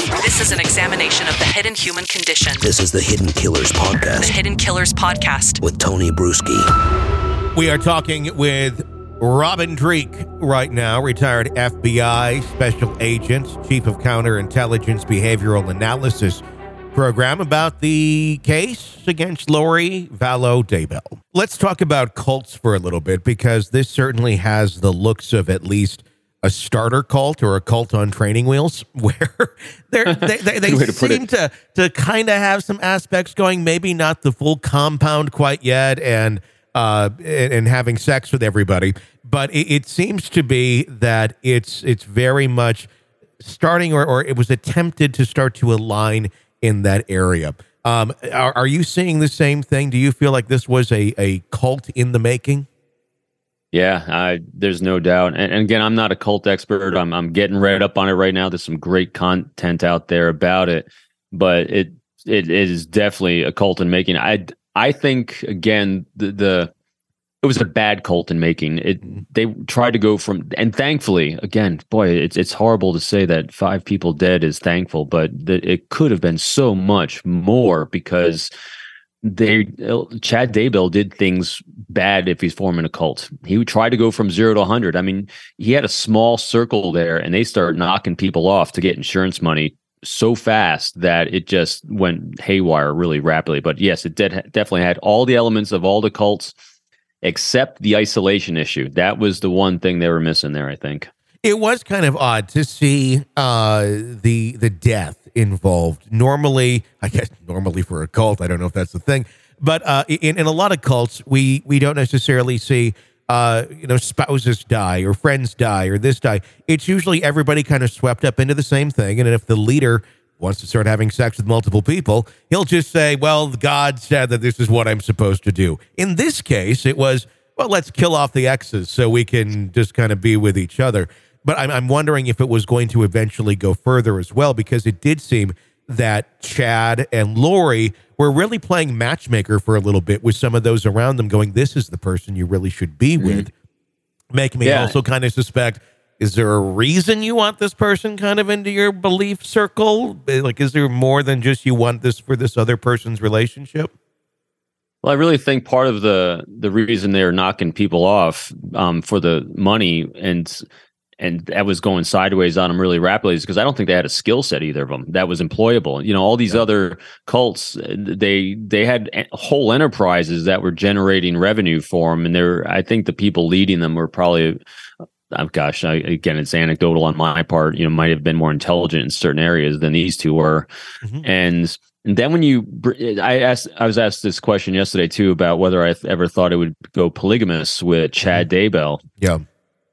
This is an examination of the hidden human condition. This is the Hidden Killers Podcast. The Hidden Killers Podcast. With Tony Bruschi. We are talking with Robin Dreeke right now, retired FBI special agent, chief of counterintelligence behavioral analysis program, about the case against Lori Vallow Daybell. Let's talk about cults for a little bit, because this certainly has the looks of at least a starter cult or a cult on training wheels, where they seem to kind of have some aspects going, maybe not the full compound quite yet, and having sex with everybody, but it seems to be that it's very much starting, or it was attempted to start to align in that area. Are you seeing the same thing? Do you feel like this was a cult in the making? Yeah, there's no doubt. And again, I'm not a cult expert. I'm getting read up on it right now. There's some great content out there about it, but it is definitely a cult in making. I think, again, it was a bad cult in making. They tried to go from, and thankfully, again, boy, it's horrible to say that 5 people dead is thankful, but it could have been so much more, because Chad Daybell did things bad if he's forming a cult. He tried to go from 0 to 100. I mean, he had a small circle there, and they started knocking people off to get insurance money so fast that it just went haywire really rapidly. But yes, it definitely had all the elements of all the cults, except the isolation issue. That was the one thing they were missing there, I think. It was kind of odd to see the death involved. Normally for a cult, I don't know if that's the thing, but in a lot of cults, we don't necessarily see spouses die or friends die or this die. It's usually everybody kind of swept up into the same thing, and if the leader wants to start having sex with multiple people, he'll just say, well, God said that this is what I'm supposed to do. In this case, it was, well, let's kill off the exes so we can just kind of be with each other. But I'm wondering if it was going to eventually go further as well, because it did seem that Chad and Lori were really playing matchmaker for a little bit with some of those around them, going, this is the person you really should be with. Making me also kind of suspect, is there a reason you want this person kind of into your belief circle? Like, is there more than just you want this for this other person's relationship? Well, I really think part of the reason they're knocking people off for the money and that was going sideways on them really rapidly is because I don't think they had a skill set, either of them, that was employable. You know, all these other cults, they had whole enterprises that were generating revenue for them, and I think the people leading them were probably, again, it's anecdotal on my part, might have been more intelligent in certain areas than these two were. And then when I was asked this question yesterday too about whether I ever thought it would go polygamous with Chad Daybell. Yeah.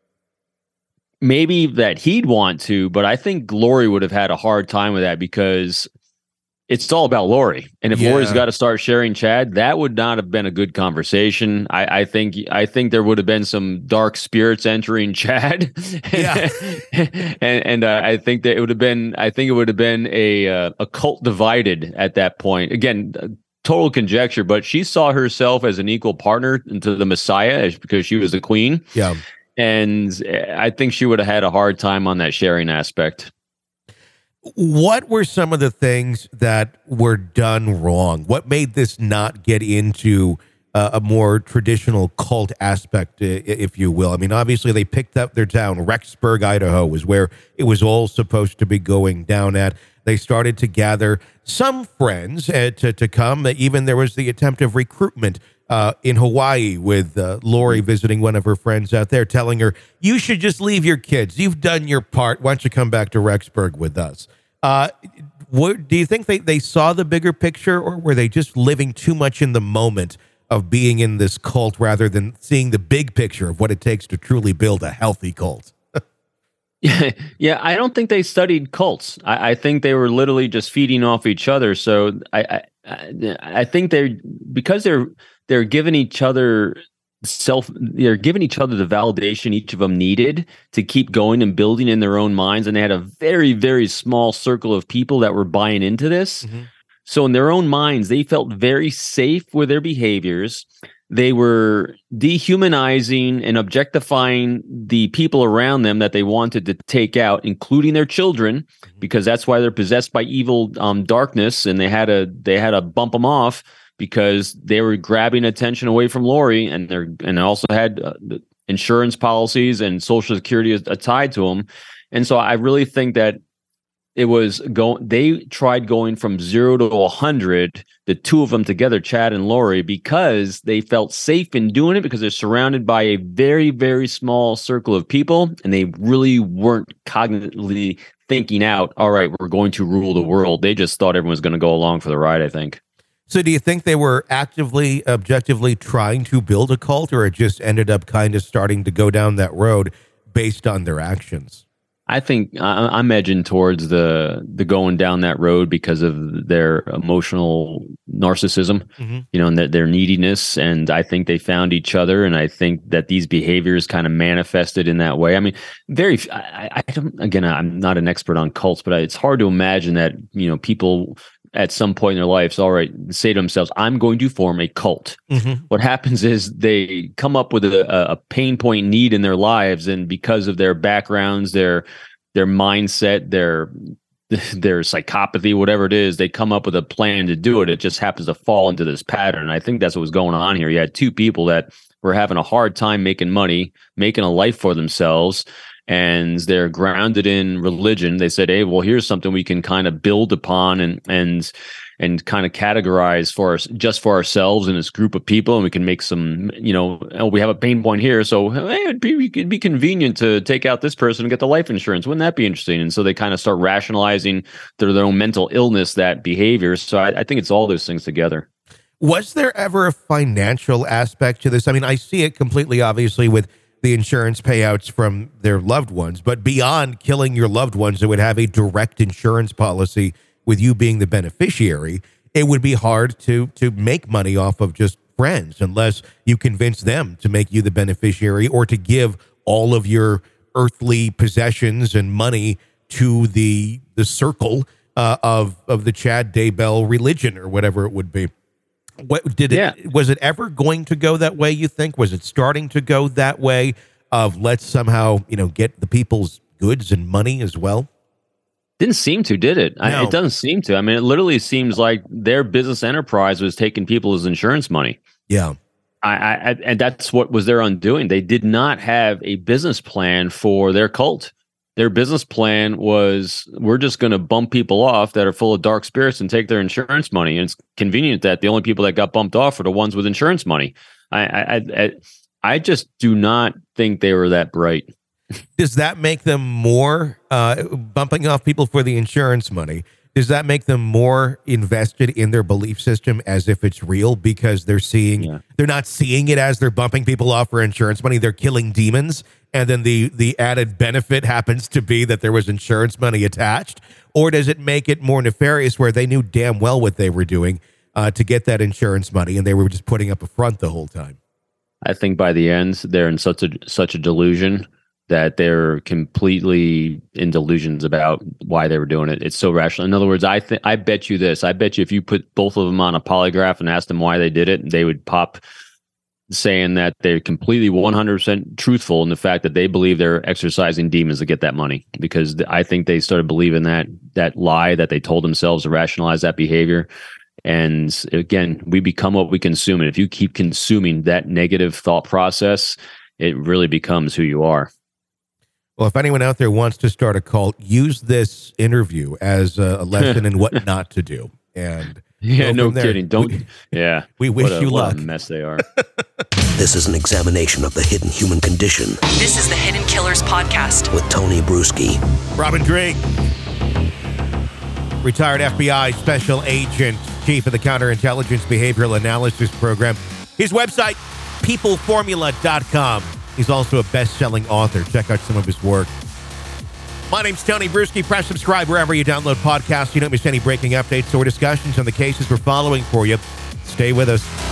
Maybe that he'd want to, but I think Lori would have had a hard time with that, because it's all about Lori. And if Lori's got to start sharing Chad, that would not have been a good conversation. I think there would have been some dark spirits entering Chad. Yeah. and I think that it would have been a cult divided at that point. Again, total conjecture, but she saw herself as an equal partner to the Messiah because she was the queen. Yeah. And I think she would have had a hard time on that sharing aspect. What were some of the things that were done wrong? What made this not get into a more traditional cult aspect, if you will? I mean, obviously they picked up their town. Rexburg, Idaho was where it was all supposed to be going down at. They started to gather some friends to come. Even there was the attempt of recruitment in Hawaii with Lori visiting one of her friends out there, telling her, you should just leave your kids. You've done your part. Why don't you come back to Rexburg with us? Do you think they saw the bigger picture, or were they just living too much in the moment of being in this cult rather than seeing the big picture of what it takes to truly build a healthy cult? Yeah, I don't think they studied cults. I think they were literally just feeding off each other. So I think they're giving each other they're giving each other the validation each of them needed to keep going and building in their own minds. And they had a very, very small circle of people that were buying into this. So in their own minds, they felt very safe with their behaviors. they were dehumanizing and objectifying the people around them that they wanted to take out, including their children, because that's why they're possessed by evil darkness, and they had to bump them off because they were grabbing attention away from Lori, and also had insurance policies and Social Security tied to them. And so I really think that they tried going from 0 to 100, the two of them together, Chad and Lori, because they felt safe in doing it, because they're surrounded by a very, very small circle of people, and they really weren't cognitively thinking out, all right, we're going to rule the world. They just thought everyone was going to go along for the ride, I think. So do you think they were actively, objectively trying to build a cult, or it just ended up kind of starting to go down that road based on their actions? I think I'm edging towards the going down that road because of their emotional narcissism, and their neediness. And I think they found each other. And I think that these behaviors kind of manifested in that way. I mean, I don't, again, I'm not an expert on cults, but it's hard to imagine that, people at some point in their lives, all right, say to themselves, I'm going to form a cult. What happens is they come up with a pain point need in their lives, and because of their backgrounds, their mindset, their psychopathy, whatever it is, they come up with a plan to do it. It just happens to fall into this pattern. I think that's what was going on here. You had two people that were having a hard time making money, making a life for themselves, and they're grounded in religion. They said, hey, well, here's something we can kind of build upon and kind of categorize just for ourselves in this group of people. And we can make some, we have a pain point here. So hey, it'd be convenient to take out this person and get the life insurance. Wouldn't that be interesting? And so they kind of start rationalizing their own mental illness, that behavior. So I think it's all those things together. Was there ever a financial aspect to this? I mean, I see it completely, obviously, with the insurance payouts from their loved ones, but beyond killing your loved ones, it would have a direct insurance policy with you being the beneficiary. It would be hard to make money off of just friends unless you convince them to make you the beneficiary, or to give all of your earthly possessions and money to the circle of the Chad Daybell religion, or whatever it would be. Was it ever going to go that way, you think? Was it starting to go that way of let's somehow, get the people's goods and money as well? Didn't seem to, did it? No. It doesn't seem to. I mean, it literally seems like their business enterprise was taking people's insurance money. Yeah. And that's what was their undoing. They did not have a business plan for their cult. Their business plan was, we're just going to bump people off that are full of dark spirits and take their insurance money. And it's convenient that the only people that got bumped off are the ones with insurance money. I just do not think they were that bright. Does that make them more bumping off people for the insurance money? Does that make them more invested in their belief system as if it's real, because they're not seeing it as they're bumping people off for insurance money? They're killing demons, and then the added benefit happens to be that there was insurance money attached? Or does it make it more nefarious, where they knew damn well what they were doing to get that insurance money, and they were just putting up a front the whole time? I think by the end, they're in such a delusion that they're completely in delusions about why they were doing it. It's so rational. In other words, I bet you this. I bet you if you put both of them on a polygraph and asked them why they did it, they would pop saying that they're completely 100% truthful in the fact that they believe they're exorcising demons to get that money. Because I think they started believing that lie that they told themselves to rationalize that behavior. And again, we become what we consume. And if you keep consuming that negative thought process, it really becomes who you are. Well, if anyone out there wants to start a cult, use this interview as a lesson in what not to do. And yeah, no kidding. We wish you luck. What a mess they are. This is an examination of the hidden human condition This is the Hidden Killers Podcast. with Tony Bruschi. Robin Drake, retired FBI special agent, chief of the Counterintelligence Behavioral Analysis Program. His website, peopleformula.com. He's also a best-selling author. Check out some of his work. My name's Tony Bruschi. Press subscribe wherever you download podcasts. You don't miss any breaking updates or discussions on the cases we're following for you. Stay with us.